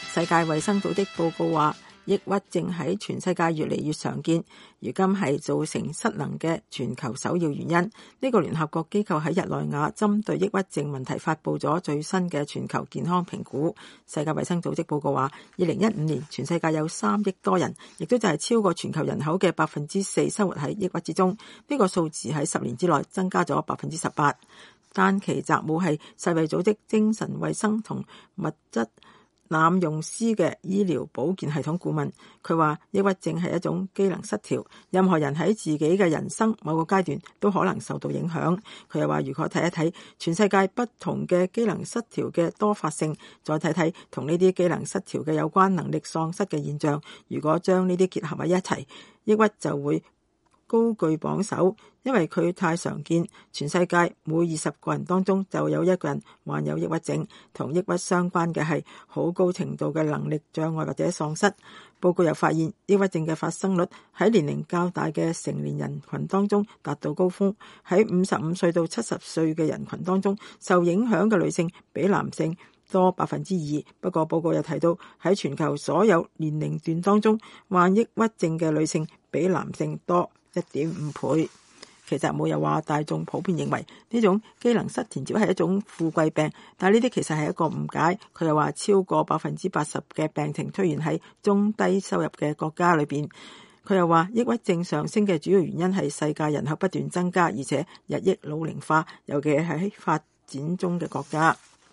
世界衛生組織報告話，抑鬱症喺全世界越嚟越常見，如今係造成失能嘅全球首要原因。呢個聯合國機構喺日內瓦針對抑鬱症問題發布咗最新嘅全球健康評估。世界衛生組織報告話，2015年全世界有3億多人，亦都就係超過全球人口嘅4%生活喺抑鬱之中。呢個數字喺10年之內增加咗18%。丹奇澤姆係世衛組織精神衛生同物質濫用師嘅醫療保健系統顧問，佢話抑鬱症係一種機能失調，任何人喺自己嘅人生某個階段都可能受到影響。佢又話，如果睇一睇全世界不同嘅機能失調嘅多發性，再睇睇同呢啲機能失調嘅有關能力喪失嘅現象，如果將呢啲結合喺一齊，抑鬱就會高居榜首，因為佢太常見，全世界每20個人當中就有1個人患有抑鬱症。同抑鬱相關嘅係好高程度嘅能力障礙或者喪失。報告又發現，抑鬱症嘅發生率喺年齡較大嘅成年人群當中達到高峰，喺55歲到70歲嘅人群當中，受影響嘅女性比男性多2%。不過報告又提到，喺全球所有年齡段當中，患抑鬱症嘅女性比男性多1.5倍。其實冇又話，大眾普遍認為呢種機能失調只係一種富貴病，但係呢啲其實係一個誤解。佢又話，超過80%嘅病情出現喺中低收入嘅國家裏邊。佢又話，抑鬱症上升嘅主要原因係世界人口不斷增加，而且日益老齡化，尤其係喺發展中嘅國家。